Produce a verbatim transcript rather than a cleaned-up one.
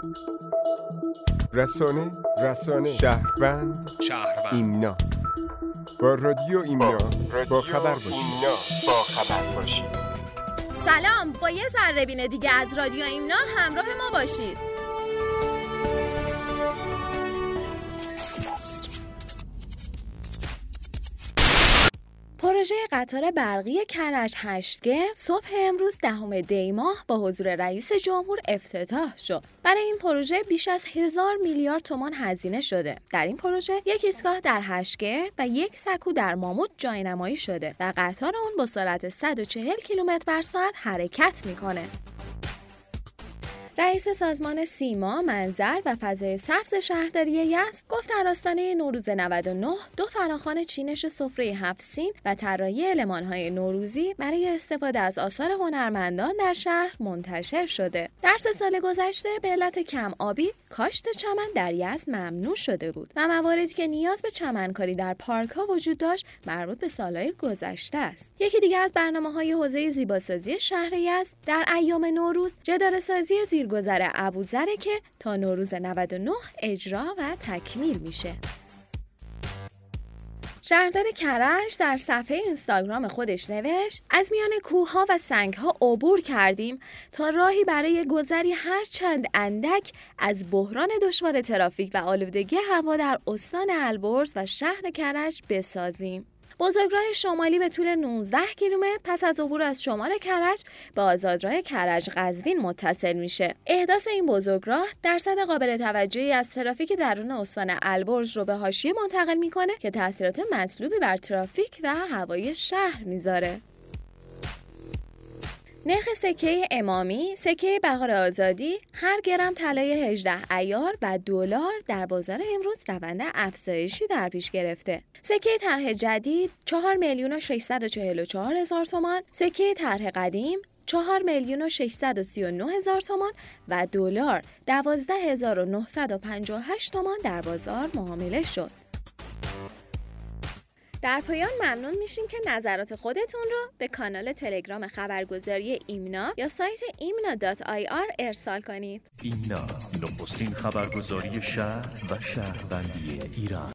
رسانه رسانه شهروند شهروند ایمنا با رادیو ایمنا با خبر باشید. ایمنا با خبر باشید. سلام، با یه ذره بین دیگه از رادیو ایمنا همراه ما باشید. پروژه قطار برقی کرج هشتگرد صبح امروز دهم دی ماه با حضور رئیس جمهور افتتاح شد. برای این پروژه بیش از هزار میلیارد تومان هزینه شده. در این پروژه یک ایستگاه در هشتگرد و یک سکو در ماموت جاینمایی شده و قطار اون با سرعت صد و چهل کیلومتر بر ساعت حرکت میکنه. رئیس سازمان سیما، منظر و فضای سبز شهرداری یزد گفت در آستانه نوروز نود و نه دو فراخوان چینش سفره هفت سین و طراحی المان‌های نوروزی برای استفاده از آثار هنرمندان در شهر منتشر شده. در سه سال گذشته به علت کم آبی کاشت چمن در یزد ممنوع شده بود و مواردی که نیاز به چمنکاری در پارک‌ها وجود داشت مربوط به سالهای گذشته است. یکی دیگر از برنامه‌های حوزه زیباسازی شهر یزد در ایام نوروز جداره‌سازی زیرگذر ابوذره که تا نوروز نود و نه اجرا و تکمیل میشه. شهردار کرج در صفحه اینستاگرام خودش نوشت: از میان کوه‌ها و سنگ‌ها عبور کردیم تا راهی برای گذری هر چند اندک از بحران دشوار ترافیک و آلودگی هوا در استان البرز و شهر کرج بسازیم. بزرگراه شمالی به طول نوزده کیلومتر پس از عبور از شمال کرج به آزادراه کرج قزوین متصل میشه. احداث این بزرگراه درصد قابل توجهی از ترافیک درون استان البرز رو به حاشیه منتقل میکنه که تاثیرات مطلوبی بر ترافیک و هوای شهر میذاره. نرخ سکه امامی، سکه بهار آزادی، هر گرم طلای هجده عیار و دلار در بازار امروز روند افزایشی در پیش گرفته. سکه طرح جدید چهار میلیون و ششصد و چهل و چهار هزار تومان، سکه طرح قدیم چهار میلیون و ششصد و سی و نه هزار تومان و دلار دوازده هزار و نهصد و پنجاه و هشت تومان در بازار معامله شد. در پایان ممنون میشیم که نظرات خودتون رو به کانال تلگرام خبرگزاری ایمنا یا سایت ایمنا دات آی آر ارسال کنید. ایمنا، نخستین خبرگزاری شهر و شهروندی ایران.